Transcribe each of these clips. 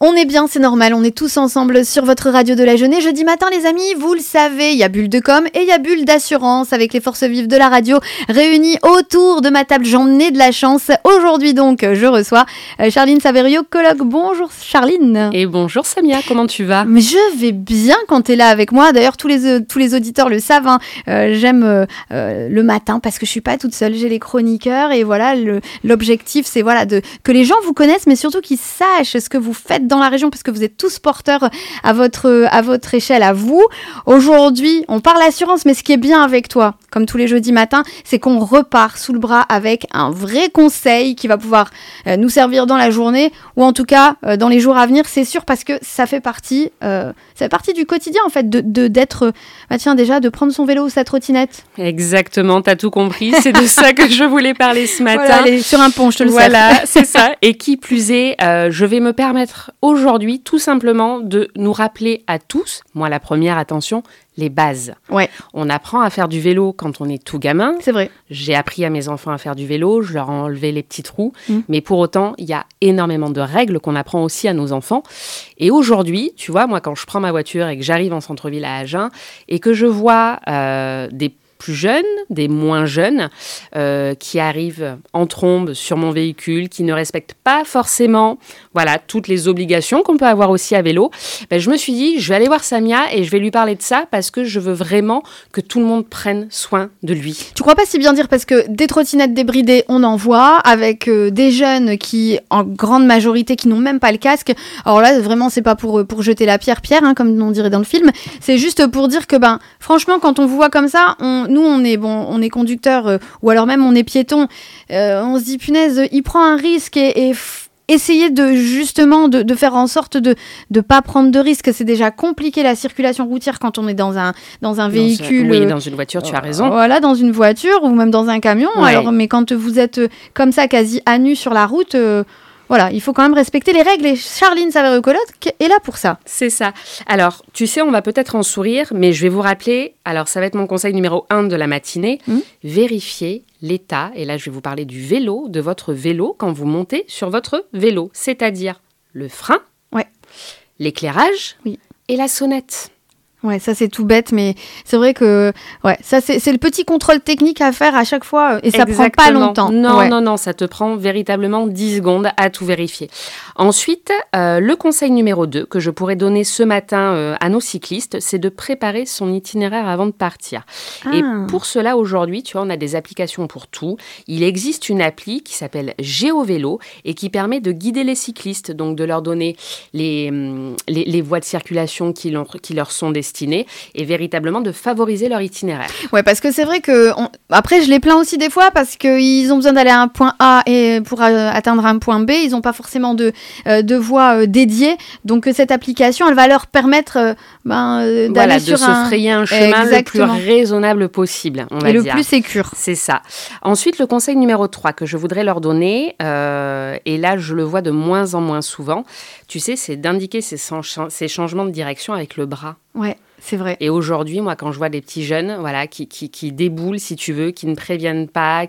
On est bien, c'est normal, on est tous ensemble sur votre radio de la jeunesse. Jeudi matin, les amis, vous le savez, il y a Bulle de com et il y a Bulle d'assurance avec les forces vives de la radio réunies autour de ma table. J'en ai de la chance. Aujourd'hui donc, je reçois Charline Saverio-Collog. Bonjour Charline. Et bonjour Samia, comment tu vas ? Mais je vais bien quand tu es là avec moi. D'ailleurs, tous les auditeurs le savent. J'aime le matin parce que je suis pas toute seule. J'ai les chroniqueurs et voilà, l'objectif, c'est voilà, que les gens vous connaissent, mais surtout qu'ils sachent ce que vous faites dans la région parce que vous êtes tous porteurs à votre échelle, à vous. Aujourd'hui, on parle assurance, mais ce qui est bien avec toi, comme tous les jeudis matins, c'est qu'on repart sous le bras avec un vrai conseil qui va pouvoir nous servir dans la journée ou en tout cas dans les jours à venir, c'est sûr, parce que ça fait partie du quotidien en fait, d'être, déjà de prendre son vélo ou sa trottinette. Exactement, t'as tout compris, c'est de ça que je voulais parler ce matin. Voilà, aller sur un pont, je te le sais. Voilà, c'est ça. Et qui plus est, je vais me permettre aujourd'hui tout simplement de nous rappeler à tous, moi la première, attention, les bases. Ouais. On apprend à faire du vélo quand on est tout gamin. C'est vrai. J'ai appris à mes enfants à faire du vélo, je leur ai enlevé les petits trous. Mais pour autant, il y a énormément de règles qu'on apprend aussi à nos enfants. Et aujourd'hui, tu vois, moi, quand je prends ma voiture et que j'arrive en centre-ville à Agen et que je vois des plus jeunes, des moins jeunes, qui arrivent en trombe sur mon véhicule, qui ne respectent pas forcément toutes les obligations qu'on peut avoir aussi à vélo, je me suis dit, je vais aller voir Samia et je vais lui parler de ça parce que je veux vraiment que tout le monde prenne soin de lui. Tu crois pas si bien dire, parce que des trottinettes débridées, on en voit, avec des jeunes qui, en grande majorité, qui n'ont même pas le casque. Alors là, vraiment, c'est pas pour jeter la pierre, comme on dirait dans le film. C'est juste pour dire que, franchement, quand on vous voit comme ça, nous, on est conducteur ou alors même on est piéton. On se dit, punaise, il prend un risque et essayer de faire en sorte de pas prendre de risques. C'est déjà compliqué la circulation routière quand on est dans un véhicule. Oui, dans une voiture, tu as raison. Voilà, dans une voiture ou même dans un camion. Ouais. Alors, mais quand vous êtes comme ça, quasi à nu sur la route, il faut quand même respecter les règles. Et Charline Saverio-Collog est là pour ça. C'est ça. Alors, tu sais, on va peut-être en sourire, mais je vais vous rappeler, alors ça va être mon conseil numéro 1 de la matinée, vérifiez l'état, et là je vais vous parler du vélo, de votre vélo quand vous montez sur votre vélo, c'est-à-dire le frein, l'éclairage et la sonnette. Ouais, ça c'est tout bête, mais c'est vrai que ça c'est le petit contrôle technique à faire à chaque fois et ça prend pas longtemps. Non, ça te prend véritablement 10 secondes à tout vérifier. Ensuite, le conseil numéro 2 que je pourrais donner ce matin à nos cyclistes, c'est de préparer son itinéraire avant de partir. Et pour cela, aujourd'hui, tu vois, on a des applications pour tout. Il existe une appli qui s'appelle GeoVélo et qui permet de guider les cyclistes, donc de leur donner les voies de circulation qui leur sont destinées et véritablement de favoriser leur itinéraire. Ouais, parce que c'est vrai que après je les plains aussi des fois parce qu'ils ont besoin d'aller à un point A et pour atteindre un point B, ils n'ont pas forcément de voie dédiée. Donc cette application, elle va leur permettre d'aller sur se frayer un chemin le plus raisonnable possible, on va dire. Et le plus sécure. C'est ça. Ensuite, le conseil numéro 3 que je voudrais leur donner, et là je le vois de moins en moins souvent, tu sais, c'est d'indiquer ces changements de direction avec le bras. Ouais, c'est vrai. Et aujourd'hui, moi, quand je vois des petits jeunes, qui déboulent, si tu veux, qui ne préviennent pas,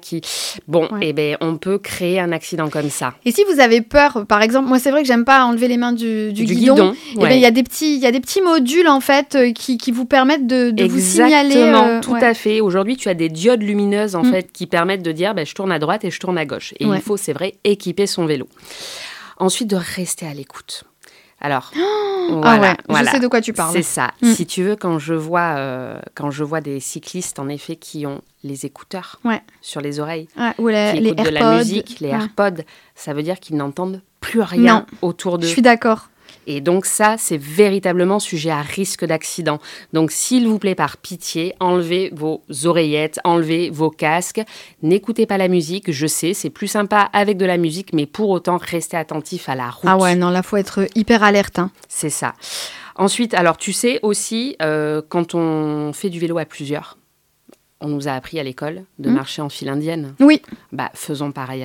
on peut créer un accident comme ça. Et si vous avez peur, par exemple, moi, c'est vrai que j'aime pas enlever les mains du guidon. Il y a des petits modules, en fait, qui vous permettent de vous signaler. Exactement, tout à fait. Aujourd'hui, tu as des diodes lumineuses, en fait, qui permettent de dire, je tourne à droite et je tourne à gauche. Et il faut, c'est vrai, équiper son vélo. Ensuite, de rester à l'écoute. Alors, je sais de quoi tu parles. C'est ça. Si tu veux, quand je vois des cyclistes, en effet, qui ont les écouteurs sur les oreilles, ou qui les écoutent de AirPods. la musique, les AirPods, ça veut dire qu'ils n'entendent plus rien autour d'eux. Je suis d'accord. Et donc ça, c'est véritablement sujet à risque d'accident. Donc s'il vous plaît, par pitié, enlevez vos oreillettes, enlevez vos casques. N'écoutez pas la musique, je sais, c'est plus sympa avec de la musique, mais pour autant, restez attentif à la route. Ah ouais, non, là, il faut être hyper alerte. C'est ça. Ensuite, alors tu sais aussi, quand on fait du vélo à plusieurs, on nous a appris à l'école de marcher en file indienne. Oui. Faisons pareil à vélo.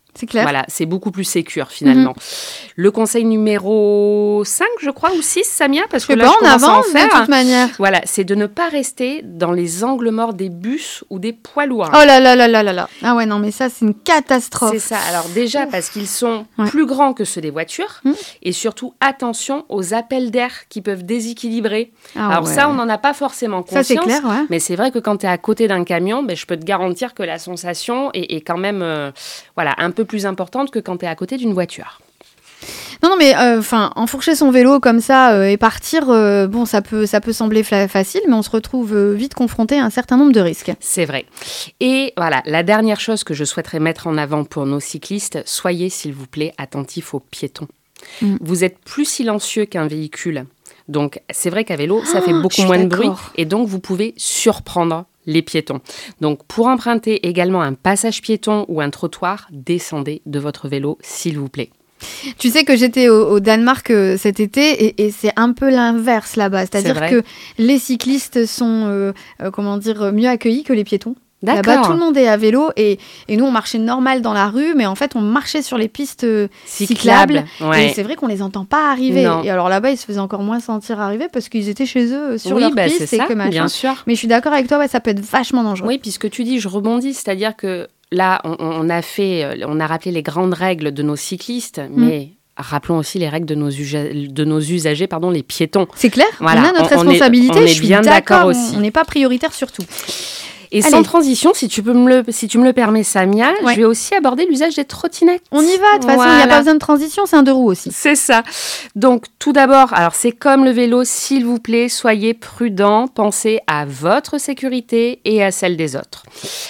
C'est clair. Voilà, c'est beaucoup plus sécure finalement. Le conseil numéro 5, je crois, ou 6, Samia, parce que là, je commence à en faire. De toute manière. Voilà, c'est de ne pas rester dans les angles morts des bus ou des poids lourds. Oh là là là là là là. Ah ouais, non, mais ça, c'est une catastrophe. C'est ça. Alors déjà, parce qu'ils sont plus grands que ceux des voitures. Et surtout, attention aux appels d'air qui peuvent déséquilibrer. Alors ça, on n'en a pas forcément conscience. Ça, c'est clair, mais c'est vrai que quand tu es à côté d'un camion, je peux te garantir que la sensation est quand même un peu plus importante que quand tu es à côté d'une voiture. Non, mais enfourcher son vélo comme ça et partir, ça peut sembler facile, mais on se retrouve vite confronté à un certain nombre de risques. C'est vrai. Et voilà, la dernière chose que je souhaiterais mettre en avant pour nos cyclistes, soyez s'il vous plaît attentifs aux piétons. Vous êtes plus silencieux qu'un véhicule. Donc, c'est vrai qu'à vélo, ça fait beaucoup moins de bruit et donc vous pouvez surprendre les piétons. Donc, pour emprunter également un passage piéton ou un trottoir, descendez de votre vélo, s'il vous plaît. Tu sais que j'étais au Danemark cet été et c'est un peu l'inverse là-bas. C'est-à-dire que les cyclistes sont mieux accueillis que les piétons. D'accord. Là-bas, tout le monde est à vélo et nous, on marchait normal dans la rue, mais en fait, on marchait sur les pistes cyclables. Ouais. Et c'est vrai qu'on les entend pas arriver. Non. Et alors là-bas, ils se faisaient encore moins sentir arriver parce qu'ils éient chez eux sur leur piste. C'est ça, que machin. Bien sûr. Mais je suis d'accord avec toi, ça peut être vachement dangereux. Oui, puisque tu dis, je rebondis, c'est-à-dire que là, on a rappelé les grandes règles de nos cyclistes, mais rappelons aussi les règles de nos usagers, les piétons. C'est clair, voilà. On a notre responsabilité. On est bien d'accord aussi. On n'est pas prioritaire sur tout. Et sans transition, si tu me le permets, Samia, je vais aussi aborder l'usage des trottinettes. On y va, de toute façon, il n'y a pas besoin de transition, c'est un 2 roues aussi. C'est ça. Donc, tout d'abord, alors c'est comme le vélo, s'il vous plaît, soyez prudents, pensez à votre sécurité et à celle des autres.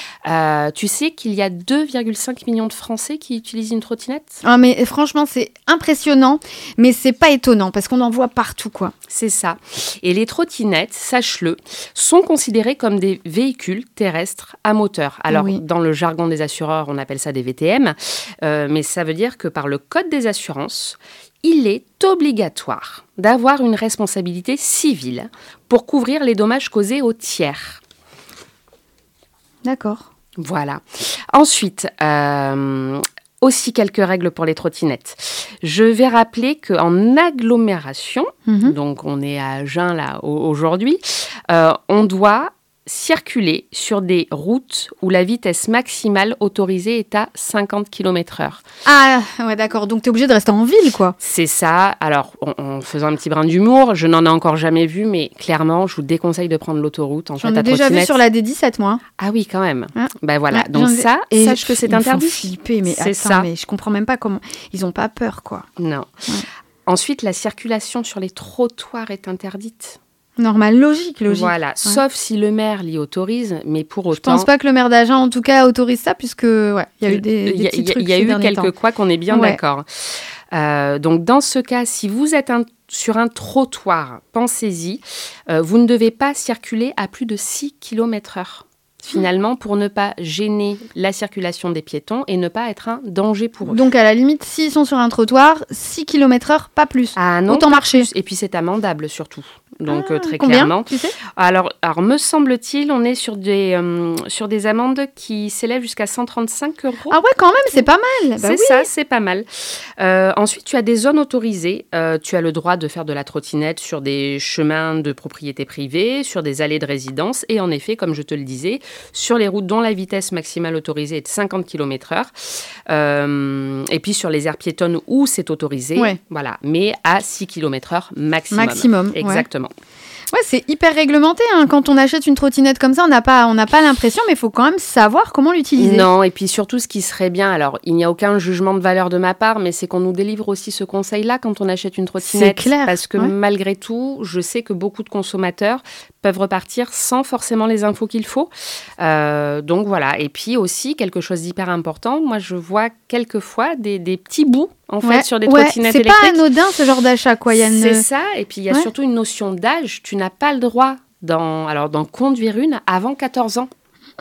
Tu sais qu'il y a 2,5 millions de Français qui utilisent une trottinette ? Ah mais franchement, c'est impressionnant, mais c'est pas étonnant parce qu'on en voit partout, quoi. C'est ça. Et les trottinettes, sache-le, sont considérées comme des véhicules terrestres à moteur. Alors, dans le jargon des assureurs, on appelle ça des VTM, mais ça veut dire que par le Code des assurances, il est obligatoire d'avoir une responsabilité civile pour couvrir les dommages causés aux tiers. D'accord. Voilà. Ensuite, aussi quelques règles pour les trottinettes. Je vais rappeler qu'en agglomération, donc on est à Agen là aujourd'hui, on doit circuler sur des routes où la vitesse maximale autorisée est à 50 km/h. Ah, ouais, d'accord. Donc, tu es obligé de rester en ville, quoi. C'est ça. Alors, en faisant un petit brin d'humour, je n'en ai encore jamais vu, mais clairement, je vous déconseille de prendre l'autoroute. J'en ai déjà vu sur la D17, moi. Ah oui, quand même. Ah. Voilà. Donc ça, sache que c'est interdit. Ils font flipper, mais c'est ça. Mais je comprends même pas comment... Ils n'ont pas peur, quoi. Non. Ouais. Ensuite, la circulation sur les trottoirs est interdite. Normal, logique. Voilà, sauf si le maire l'y autorise, mais pour autant... Je pense pas que le maire d'Agen, en tout cas, autorise ça, puisque il y a eu des petits trucs. Il y a eu quelques couacs, on est bien d'accord. Donc, dans ce cas, si vous êtes sur un trottoir, pensez-y, vous ne devez pas circuler à plus de 6 km/h. Finalement, pour ne pas gêner la circulation des piétons et ne pas être un danger pour eux. Donc, à la limite, s'ils sont sur un trottoir, 6 km/h, pas plus. Ah non, autant marcher. Plus. Et puis, c'est amendable, surtout. Donc, très combien, clairement. Tu sais alors, me semble-t-il, on est sur des amendes qui s'élèvent jusqu'à 135 €. Ah ouais, quand même, c'est pas mal. Ça, c'est pas mal. Ensuite, tu as des zones autorisées. Tu as le droit de faire de la trottinette sur des chemins de propriété privée, sur des allées de résidence. Et en effet, comme je te le disais, sur les routes dont la vitesse maximale autorisée est de 50 km/h. Et puis, sur les aires piétonnes où c'est autorisé, voilà, mais à 6 km/h maximum. Exactement. Ouais, c'est hyper réglementé. Hein. Quand on achète une trottinette comme ça, on n'a pas l'impression, mais il faut quand même savoir comment l'utiliser. Non, et puis surtout, ce qui serait bien, alors, il n'y a aucun jugement de valeur de ma part, mais c'est qu'on nous délivre aussi ce conseil-là quand on achète une trottinette. C'est clair. Parce que malgré tout, je sais que beaucoup de consommateurs peuvent repartir sans forcément les infos qu'il faut. Donc voilà. Et puis aussi, quelque chose d'hyper important, moi, je vois quelquefois des petits bouts en fait, sur des trottinettes électriques. C'est pas anodin, ce genre d'achat, quoi. C'est ça, et puis il y a surtout une notion d'âge. Tu n'as pas le droit d'en conduire une avant 14 ans.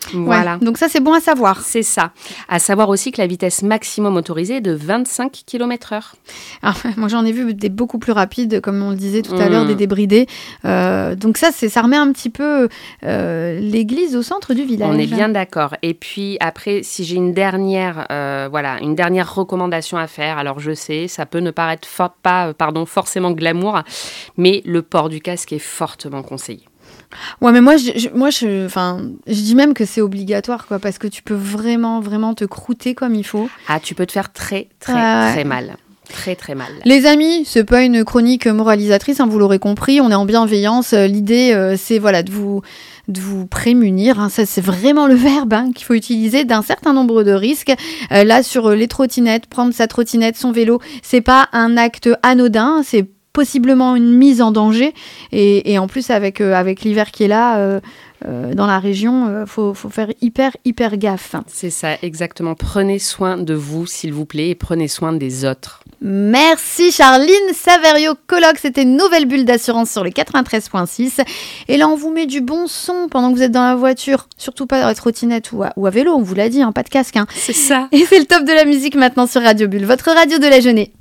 Voilà. Ouais, donc ça, c'est bon à savoir. C'est ça. À savoir aussi que la vitesse maximum autorisée est de 25 km/h. Alors, moi, j'en ai vu des beaucoup plus rapides, comme on le disait tout à l'heure, des débridés. Donc ça remet un petit peu l'église au centre du village. On est bien d'accord. Et puis après, si j'ai une dernière recommandation à faire, alors je sais, ça peut ne paraître forcément glamour, mais le port du casque est fortement conseillé. Ouais, mais moi, je dis même que c'est obligatoire, quoi, parce que tu peux vraiment, vraiment te croûter comme il faut. Ah, tu peux te faire très, très, très mal. Très, très mal. Les amis, c'est pas une chronique moralisatrice, hein, vous l'aurez compris, on est en bienveillance. L'idée, c'est de vous prémunir. Hein, ça, c'est vraiment le verbe qu'il faut utiliser d'un certain nombre de risques. Là, sur les trottinettes, prendre sa trottinette, son vélo, c'est pas un acte anodin, c'est possiblement une mise en danger. Et en plus, avec l'hiver qui est là, dans la région, faut faire hyper gaffe. C'est ça, exactement. Prenez soin de vous, s'il vous plaît, et prenez soin des autres. Merci Charline Saverio, colloque, c'était Nouvelle Bulle d'assurance sur le 93.6. Et là, on vous met du bon son pendant que vous êtes dans la voiture, surtout pas dans la trottinette ou à vélo, on vous l'a dit, pas de casque. C'est ça. Et c'est le top de la musique maintenant sur Radio Bulle, votre radio de la jeunesse.